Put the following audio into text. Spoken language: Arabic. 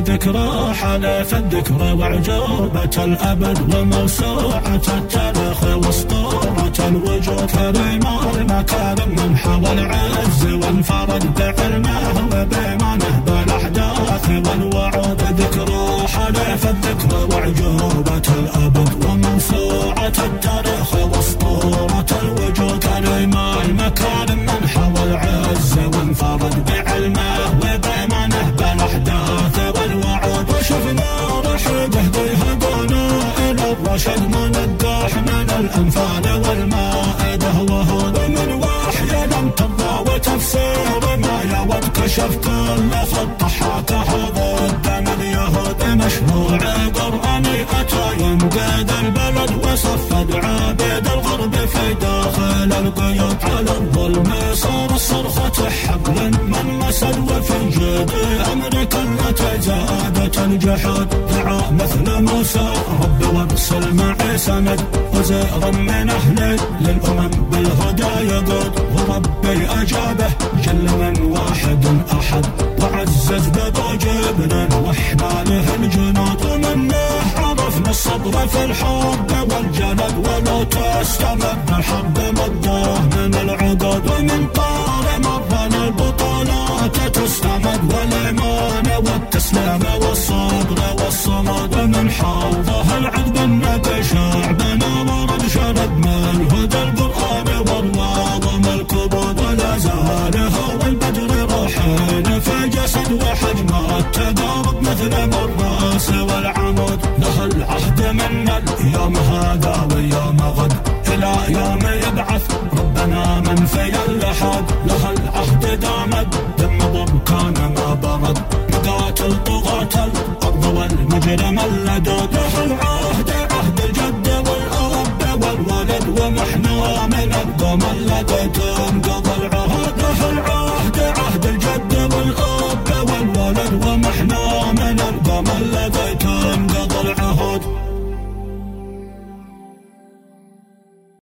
ذكرى حلف الذكرى وعجوبة الأبد وموسوعة التاريخ واسطورة الوجود كريم المكارم من حوى العز وانفرد بعلمه وبإيمانه بالأحداث والوعود ذكرى حلف الذكرى وعجوبة الأبد وموسوعة التاريخ واسطورة الوجود كريم المكارم من حوى العز وانفرد بعلمه وبإيمانه بالأحداث والوعود وشفنا رحيده بهدانا إلى الرشد منقاح من الأنفال والمائدة وهو من وحي لم ترضى وتفسير ما يود كشف كل خط حاكه ضد من اليهود مشروع قرآني أتى ينقذ البلد وصفد عابد الغرب في داخل القيود على الظلم صار الصرخة حبل من مسد وفي جد أمريكا التي زادت الجحود دعا مثل موسى رب وارسل معي سند وزيرا من أهله للأمم بالهدى يقود وربي أجابه جل من واحد أحد وعزز بضجبنا وإحنا له الجنود ومنه عرفنا الصبر في الحرب والجلد ولو تستمر الحرب مده من العقود ومن طار مرنا البطولات تستمد والإيمان والتسليم والصبر والصمد ومن حوضه العذب النبي شعبنا ورد شرد من هدى القرآن والنظم الكبود ولا زال هو البدر راحين في جسد وحجم التقارب مثل الراس والعمود له العهد من اليوم هذا ويوم غد إلى يوم يبعث ربنا من في اللحد له العهد دامد دم بركان ما برد مقاتل طغاة الأرض والمجرم اللدود له العهد عهد الجد والأب والولد ومحنا من القوم الذي تنقل